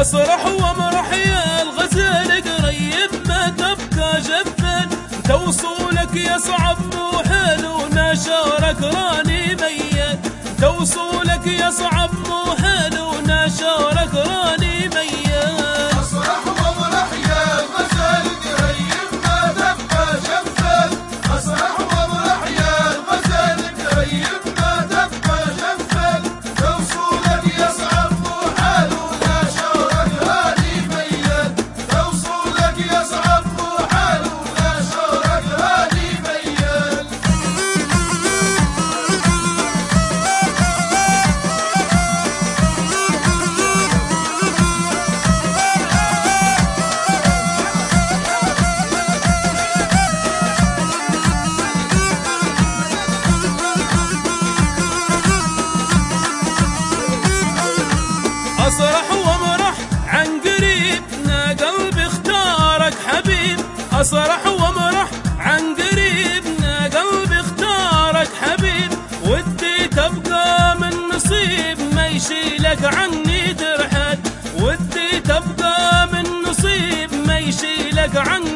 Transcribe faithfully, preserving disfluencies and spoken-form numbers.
أصرح وامرح يا الغزال قريب ما تبقى جفل، توصولك يصعب مو حلو ناشرك راني ميت، توصولك يصعب مو حلو ناشرك راني ميت. أصرح وامرح يا الغزال قريب ما تبقى جفل، أصرح وامرح يا الغزال قريب ما تبقى جفل، توصولك يصعب مو حلو ناشرك راني ميت، توصولك يصعب مو حلو ناشرك راني ميت. أصرح وامرح عن قريب نا قلبي اختارك حبيب، أصرح وامرح عن قريب نا قلبي اختارك حبيب، ودي تبقى من نصيب ما يشيلك عني ترحل، ودي تبقى من نصيب ما يشيلك عني